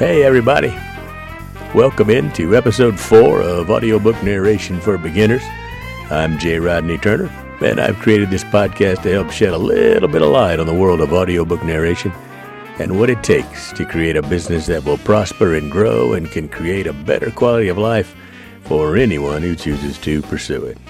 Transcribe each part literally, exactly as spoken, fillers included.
Hey everybody, welcome into episode four of Audiobook Narration for Beginners. I'm J. Rodney Turner, and I've created this podcast to help shed a little bit of light on the world of audiobook narration and what it takes to create a business that will prosper and grow and can create a better quality of life for anyone who chooses to pursue it.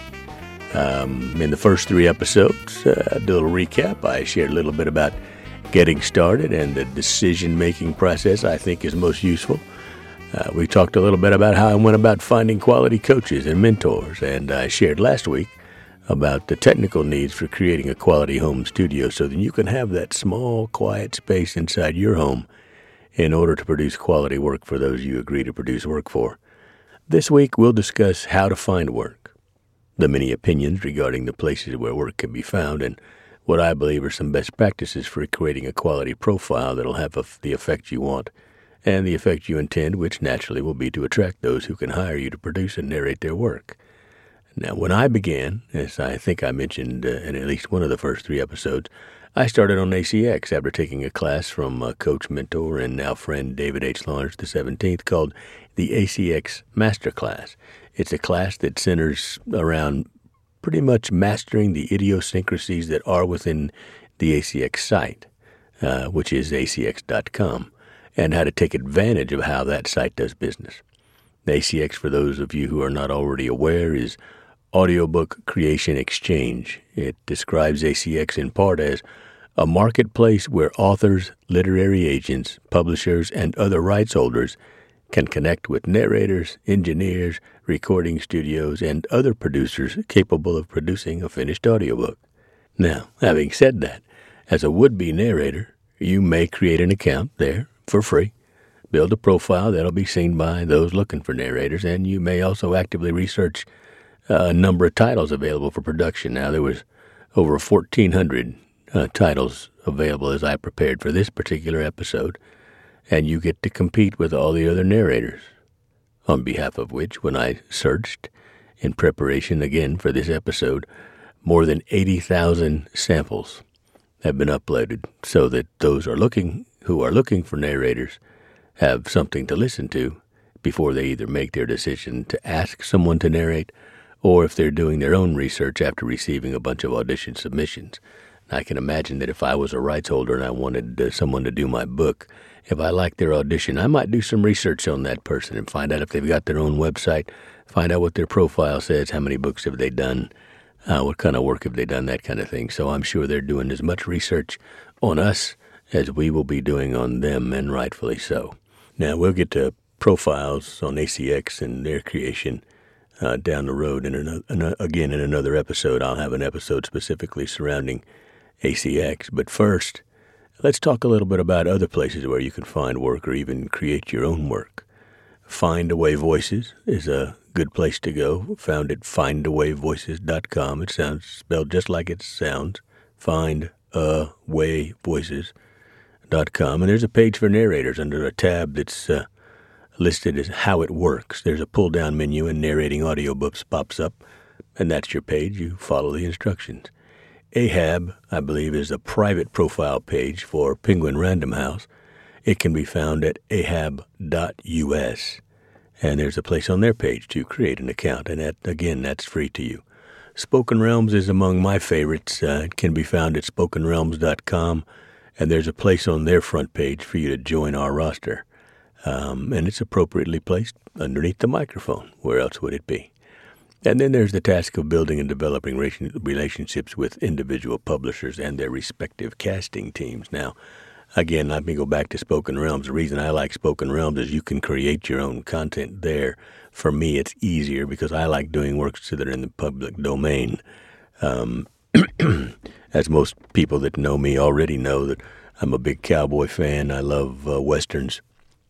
Um, in the first three episodes, uh, do a little recap. I shared a little bit about getting started and the decision-making process I think is most useful. Uh, we talked a little bit about how I went about finding quality coaches and mentors, and I shared last week about the technical needs for creating a quality home studio so that you can have that small, quiet space inside your home in order to produce quality work for those you agree to produce work for. This week, we'll discuss how to find work, the many opinions regarding the places where work can be found, and what I believe are some best practices for creating a quality profile that'll have a, the effect you want and the effect you intend, which naturally will be to attract those who can hire you to produce and narrate their work. Now, when I began, as I think I mentioned uh, in at least one of the first three episodes, I started on A C X after taking a class from uh, coach, mentor, and now friend David H. Lawrence the seventeenth called the A C X Masterclass. It's a class that centers around pretty much mastering the idiosyncrasies that are within the A C X site, uh, which is A C X dot com, and how to take advantage of how that site does business. The A C X, for those of you who are not already aware, is Audiobook Creation Exchange. It describes A C X in part as a marketplace where authors, literary agents, publishers, and other rights holders can connect with narrators, engineers, recording studios, and other producers capable of producing a finished audiobook. Now, having said that, as a would-be narrator, you may create an account there for free, build a profile that'll be seen by those looking for narrators, and you may also actively research a number of titles available for production. Now, there was over fourteen hundred uh, titles available as I prepared for this particular episode, and you get to compete with all the other narrators, on behalf of which, when I searched in preparation again for this episode, more than eighty thousand samples have been uploaded so that those are looking who are looking for narrators have something to listen to before they either make their decision to ask someone to narrate or if they're doing their own research after receiving a bunch of audition submissions. I can imagine that if I was a rights holder and I wanted uh, someone to do my book, if I liked their audition, I might do some research on that person and find out if they've got their own website, find out what their profile says, how many books have they done, uh, what kind of work have they done, that kind of thing. So I'm sure they're doing as much research on us as we will be doing on them, and rightfully so. Now, we'll get to profiles on A C X and their creation uh, down the road. And in an, again, in another episode, I'll have an episode specifically surrounding A C X. But first, let's talk a little bit about other places where you can find work or even create your own work. Findaway Voices is a good place to go, found at find away voices dot com. It sounds spelled just like it sounds, find a way voices dot com. And there's a page for narrators under a tab that's uh, listed as How It Works. There's a pull-down menu and narrating audiobooks pops up, and that's your page. You follow the instructions. Ahab, I believe, is a private profile page for Penguin Random House. It can be found at ahab dot u s, and there's a place on their page to create an account, and that, again, that's free to you. Spoken Realms is among my favorites. Uh, it can be found at spoken realms dot com, and there's a place on their front page for you to join our roster, um, and it's appropriately placed underneath the microphone. Where else would it be? And then there's the task of building and developing relationships with individual publishers and their respective casting teams. Now, again, let me go back to Spoken Realms. The reason I like Spoken Realms is you can create your own content there. For me, it's easier because I like doing works that are in the public domain. Um, as most people that know me already know, that I'm a big cowboy fan. I love uh, Westerns.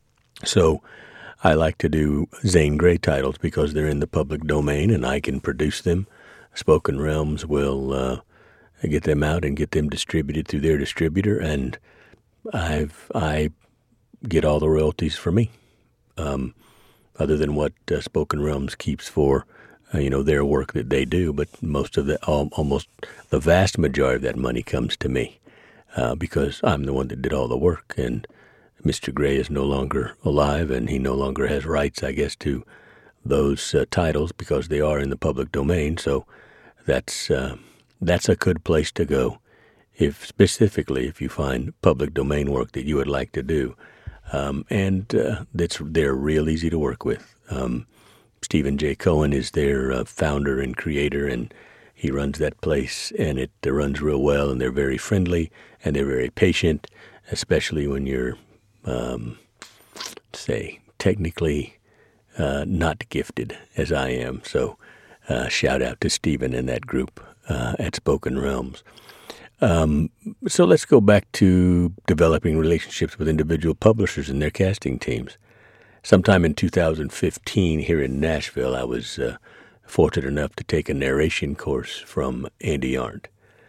So I like to do Zane Grey titles because they're in the public domain and I can produce them. Spoken Realms will uh, get them out and get them distributed through their distributor, and I've I get all the royalties for me, um, other than what uh, Spoken Realms keeps for uh, you know their work that they do. But most of the al- almost the vast majority of that money comes to me uh, because I'm the one that did all the work, and Mister Gray is no longer alive, and he no longer has rights, I guess, to those uh, titles because they are in the public domain. So that's uh, that's a good place to go, if specifically if you find public domain work that you would like to do, um, and uh, that's they're real easy to work with. Um, Stephen J. Cohen is their uh, founder and creator, and he runs that place, and it uh, runs real well, and they're very friendly, and they're very patient, especially when you're, um, say, technically uh, not gifted, as I am. So uh, shout out to Stephen and that group uh, at Spoken Realms. Um, so let's go back to developing relationships with individual publishers and their casting teams. Sometime in two thousand fifteen, here in Nashville, I was uh, fortunate enough to take a narration course from Andy Arndt.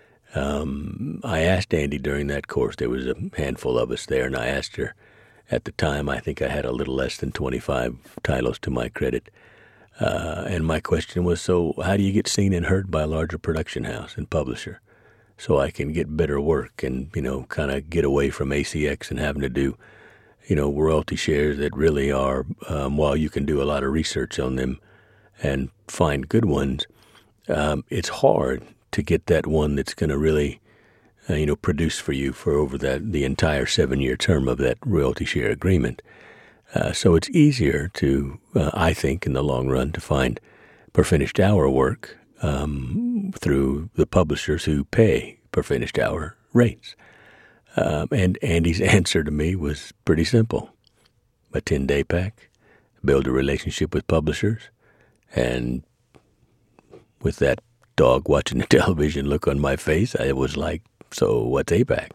Um, I asked Andy during that course, there was a handful of us there, and I asked her at the time, I think I had a little less than twenty-five titles to my credit. Uh, and my question was, so how do you get seen and heard by a larger production house and publisher so I can get better work and, you know, kind of get away from A C X and having to do you know, royalty shares that really are, um, while you can do a lot of research on them and find good ones, um, it's hard to get that one that's going to really, uh, you know, produce for you for over that the entire seven-year term of that royalty share agreement. Uh, so it's easier to, uh, I think, in the long run, to find per finished hour work um, through the publishers who pay per finished hour rates. Um, and Andy's answer to me was pretty simple. Attend A PAC, build a relationship with publishers, and with that dog watching the television look on my face, I was like, so what's A PAC?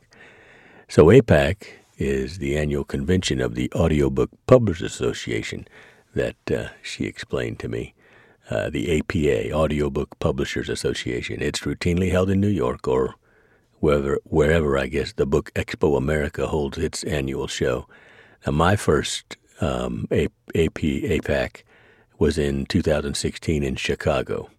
So A PAC is the annual convention of the Audiobook Publishers Association that uh, she explained to me. Uh, the A P A, Audiobook Publishers Association. It's routinely held in New York or Wherever, wherever I guess the Book Expo America holds its annual show. Now, my first um, A P A PAC was in two thousand sixteen in Chicago,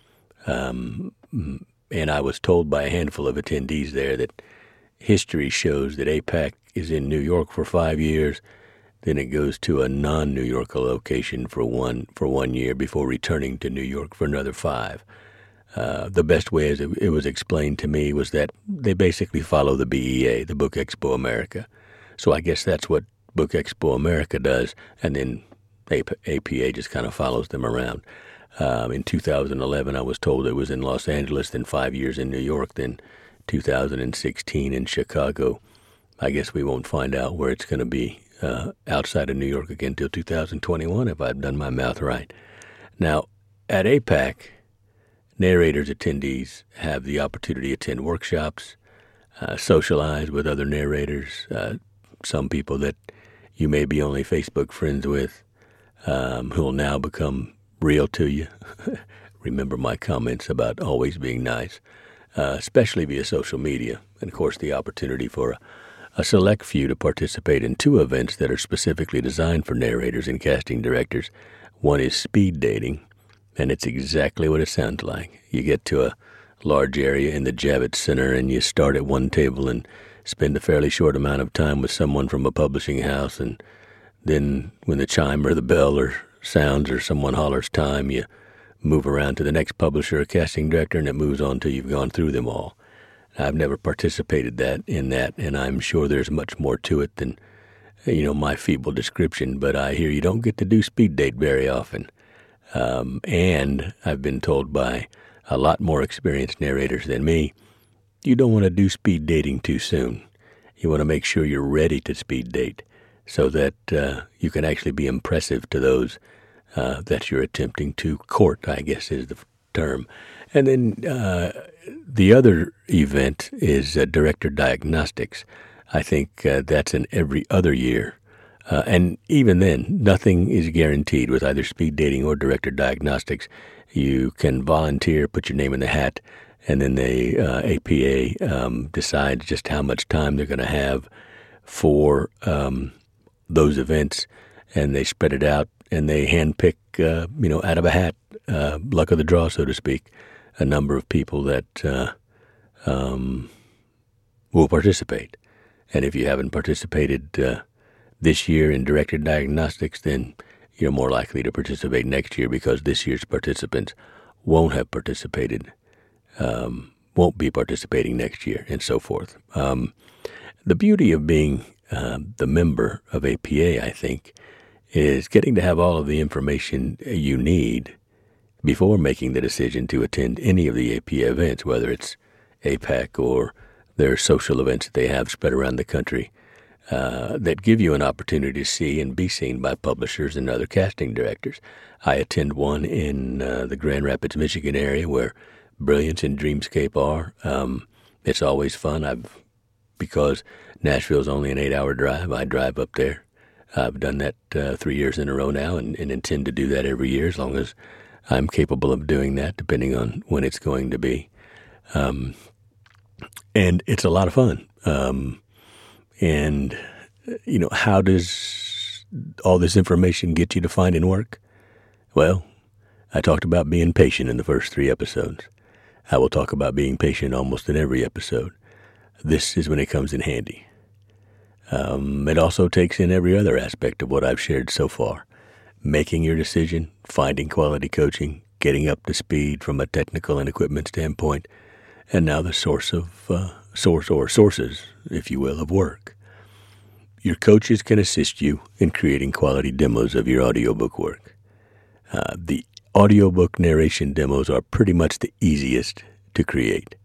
um, and I was told by a handful of attendees there that history shows that A PAC is in New York for five years, then it goes to a non-New York location for one for one year before returning to New York for another five. Uh, the best way, as it, it was explained to me, was that they basically follow the B E A, the Book Expo America. So I guess that's what Book Expo America does, and then A P A just kind of follows them around. Um, in two thousand eleven, I was told it was in Los Angeles, then five years in New York, then two thousand sixteen in Chicago. I guess we won't find out where it's going to be uh, outside of New York again until two thousand twenty-one, if I've done my math right. Now, at A PAC, narrators attendees have the opportunity to attend workshops, uh, socialize with other narrators, uh, some people that you may be only Facebook friends with, um, who will now become real to you. Remember my comments about always being nice, uh, especially via social media. And, of course, the opportunity for a, a select few to participate in two events that are specifically designed for narrators and casting directors. One is speed dating, and it's exactly what it sounds like. You get to a large area in the Javits Center, and you start at one table and spend a fairly short amount of time with someone from a publishing house, and then when the chime or the bell or sounds or someone hollers time, you move around to the next publisher or casting director, and it moves on till you've gone through them all. I've never participated that in that, and I'm sure there's much more to it than, you know, my feeble description, but I hear you don't get to do speed date very often. Um, and I've been told by a lot more experienced narrators than me, you don't want to do speed dating too soon. You want to make sure you're ready to speed date so that uh, you can actually be impressive to those uh, that you're attempting to court, I guess is the term. And then uh, the other event is uh, Director Diagnostics. I think uh, that's an every other year. Uh, and even then, nothing is guaranteed with either speed dating or Director Diagnostics. You can volunteer, put your name in the hat, and then the uh, A P A um, decides just how much time they're going to have for um, those events, and they spread it out, and they handpick, uh, you know, out of a hat, uh, luck of the draw, so to speak, a number of people that uh, um, will participate. And if you haven't participated uh, this year in directed diagnostics, then you're more likely to participate next year because this year's participants won't have participated, um, won't be participating next year, and so forth. Um, the beauty of being uh, the member of A P A, I think, is getting to have all of the information you need before making the decision to attend any of the A P A events, whether it's A PAC or their social events that they have spread around the country, uh, that give you an opportunity to see and be seen by publishers and other casting directors. I attend one in uh, the Grand Rapids, Michigan area where Brilliance and Dreamscape are. Um, it's always fun. I've because Nashville's only an eight-hour drive, I drive up there. I've done that uh, three years in a row now and, and intend to do that every year as long as I'm capable of doing that, depending on when it's going to be. Um, and it's a lot of fun. Um, and, you know, how does all this information get you to finding work? Well, I talked about being patient in the first three episodes. I will talk about being patient almost in every episode. This is when it comes in handy. Um, it also takes in every other aspect of what I've shared so far. Making your decision, finding quality coaching, getting up to speed from a technical and equipment standpoint, and now the source of uh, source or sources, if you will, of work. Your coaches can assist you in creating quality demos of your audiobook work. Uh, the audiobook narration demos are pretty much the easiest to create.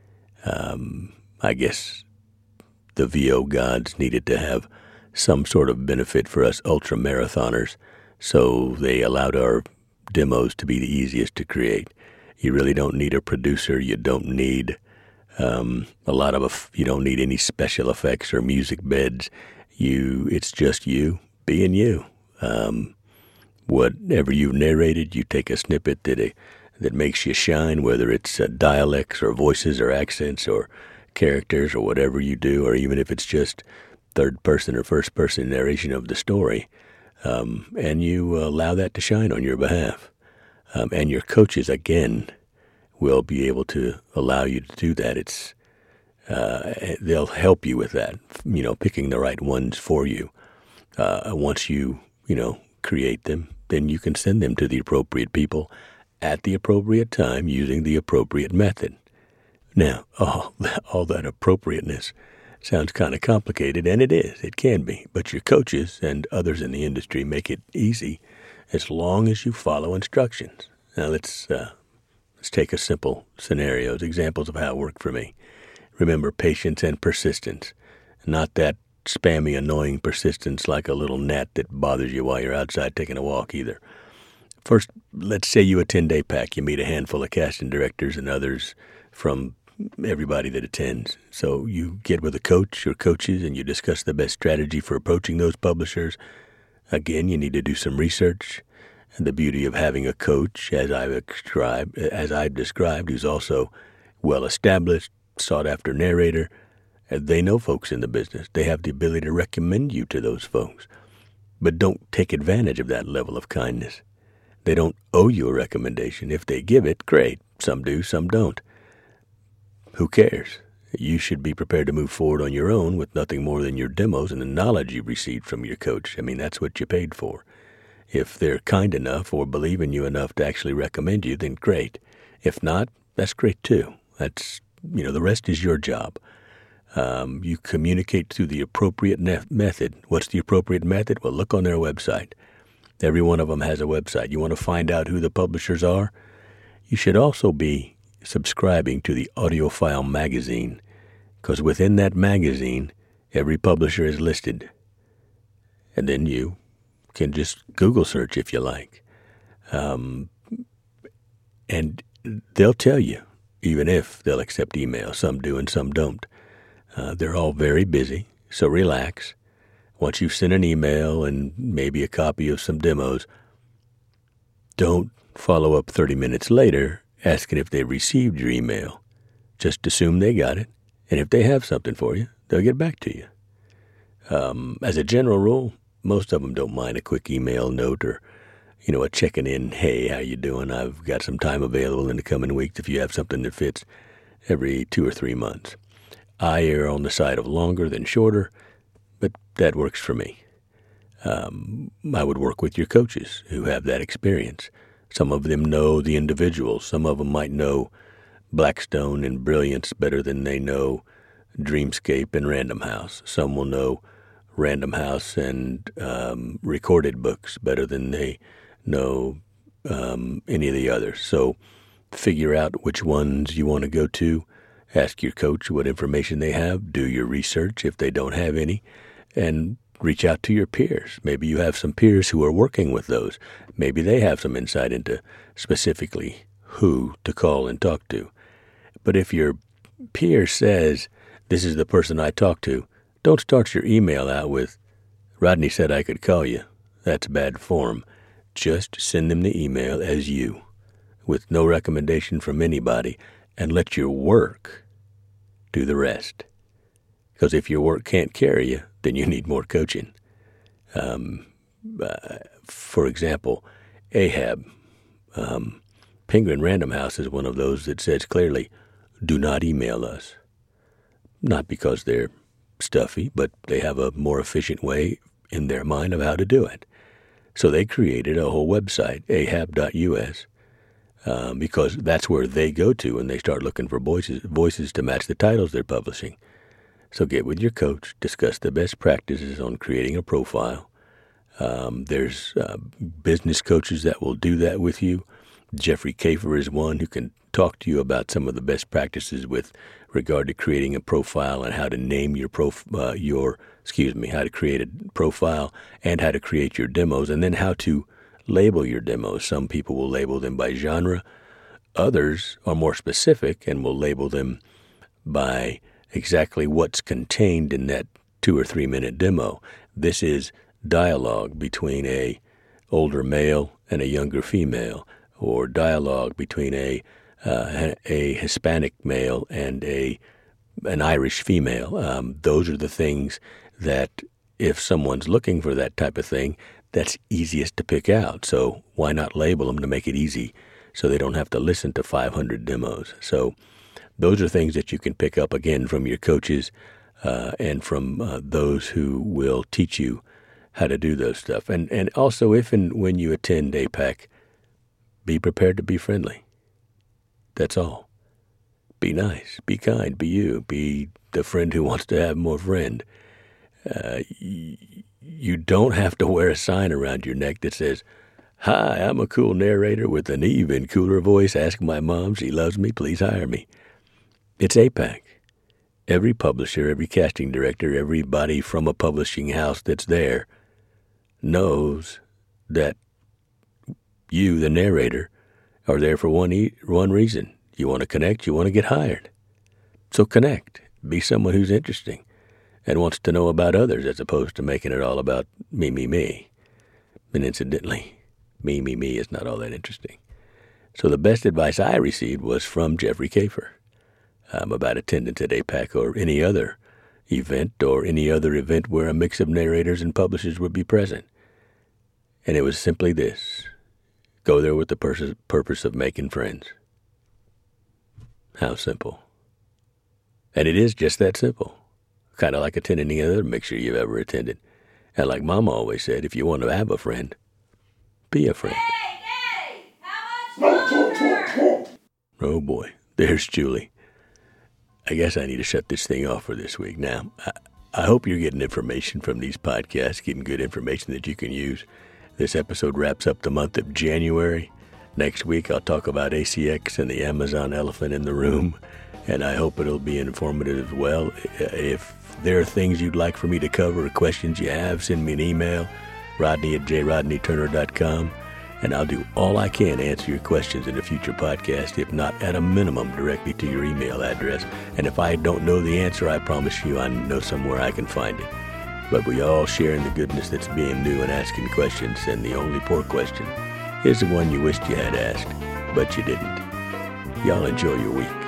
Um, I guess the V O gods needed to have some sort of benefit for us ultra marathoners, so they allowed our demos to be the easiest to create. You really don't need a producer. You don't need um, a lot of, you don't need any special effects or music beds. You, it's just you being you. Um, whatever you've narrated, you take a snippet that uh, that makes you shine, whether it's uh, dialects or voices or accents or characters or whatever you do, or even if it's just third person or first person narration of the story. Um, and you allow that to shine on your behalf. Um, and your coaches, again, will be able to allow you to do that. It's uh, they'll help you with that, you know, picking the right ones for you. Uh, once you, you know, create them, then you can send them to the appropriate people at the appropriate time using the appropriate method. Now, all, all that appropriateness sounds kind of complicated, and it is. It can be. But your coaches and others in the industry make it easy as long as you follow instructions. Now, let's uh, let's take a simple scenarios, examples of how it worked for me. Remember, patience and persistence, not that spammy, annoying persistence like a little gnat that bothers you while you're outside taking a walk either. First, let's say you attend A PAC. You meet a handful of casting directors and others from everybody that attends. So you get with a coach or coaches and you discuss the best strategy for approaching those publishers. Again, you need to do some research. And the beauty of having a coach, as I've described, as I've described, who's also well-established, sought-after narrator, they know folks in the business. They have the ability to recommend you to those folks. But don't take advantage of that level of kindness. They don't owe you a recommendation. If they give it, great. Some do, some don't. Who cares? You should be prepared to move forward on your own with nothing more than your demos and the knowledge you've received from your coach. I mean, that's what you paid for. If they're kind enough or believe in you enough to actually recommend you, then great. If not, that's great too. That's, you know, the rest is your job. Um, you communicate through the appropriate ne- method. What's the appropriate method? Well, look on their website. Every one of them has a website. You want to find out who the publishers are? You should also be subscribing to the AudioFile magazine, because within that magazine, every publisher is listed. And then you can just Google search if you like. Um, and they'll tell you, even if they'll accept email. Some do and some don't. Uh, they're all very busy, so relax. Once you've sent an email and maybe a copy of some demos, don't follow up thirty minutes later asking if they received your email. Just assume they got it, and if they have something for you, they'll get back to you. Um, as a general rule, most of them don't mind a quick email note or, you know, a checking in, hey, how you doing? I've got some time available in the coming weeks if you have something that fits every two or three months. I err on the side of longer than shorter, but that works for me. Um, I would work with your coaches who have that experience. Some of them know the individuals. Some of them might know Blackstone and Brilliance better than they know Dreamscape and Random House. Some will know Random House and um, recorded books better than they know um, any of the others. So figure out which ones you want to go to. Ask your coach what information they have. Do your research if they don't have any. And reach out to your peers. Maybe you have some peers who are working with those. Maybe they have some insight into specifically who to call and talk to. But if your peer says, this is the person I talk to, don't start your email out with, Rodney said I could call you. That's bad form. Just send them the email as you, with no recommendation from anybody, and let your work do the rest. Because if your work can't carry you, then you need more coaching. Um, uh, for example, Ahab, um, Penguin Random House is one of those that says clearly, do not email us. Not because they're stuffy, but they have a more efficient way in their mind of how to do it. So they created a whole website, ahab dot u s, um, because that's where they go to when they start looking for voices, voices to match the titles they're publishing. So get with your coach, discuss the best practices on creating a profile. Um, there's uh, business coaches that will do that with you. Jeffrey Kafer is one who can talk to you about some of the best practices with regard to creating a profile and how to name your prof, uh, your excuse me, how to create a profile and how to create your demos, and then how to label your demos. Some people will label them by genre. Others are more specific and will label them by exactly what's contained in that two or three minute demo. This is dialogue between a older male and a younger female, or dialogue between a uh, a Hispanic male and a an Irish female. Um, those are the things that if someone's looking for that type of thing, that's easiest to pick out. So why not label them to make it easy so they don't have to listen to five hundred demos? So those are things that you can pick up, again, from your coaches uh, and from uh, those who will teach you how to do those stuff. And and also, if and when you attend A PAC, be prepared to be friendly. That's all. Be nice. Be kind. Be you. Be the friend who wants to have more friend. Uh, y- you don't have to wear a sign around your neck that says, "Hi, I'm a cool narrator with an even cooler voice. Ask my mom. She loves me. Please hire me." It's A PAC. Every publisher, every casting director, everybody from a publishing house that's there knows that you, the narrator, are there for one e- one reason. You want to connect, you want to get hired. So connect. Be someone who's interesting and wants to know about others as opposed to making it all about me, me, me. And incidentally, me, me, me is not all that interesting. So the best advice I received was from Jeffrey Kafer um, about attendance at A PAC or any other event or any other event where a mix of narrators and publishers would be present. And it was simply this: go there with the pers- purpose of making friends. How simple. And it is just that simple. Kind of like attending any other mixer you've ever attended. And like Mama always said, if you want to have a friend, be a friend. Hey, hey, how much longer? Oh boy, there's Julie. I guess I need to shut this thing off for this week. Now, I, I hope you're getting information from these podcasts, getting good information that you can use. This episode wraps up the month of January. Next week, I'll talk about A C X and the Amazon elephant in the room, and I hope it'll be informative as well. If there are things you'd like for me to cover or questions you have, send me an email, rodney at j rodney turner dot com, and I'll do all I can to answer your questions in a future podcast, if not at a minimum directly to your email address. And if I don't know the answer, I promise you I know somewhere I can find it. But we all share in the goodness that's being new and asking questions, and the only poor question is the one you wished you had asked, but you didn't. Y'all enjoy your week.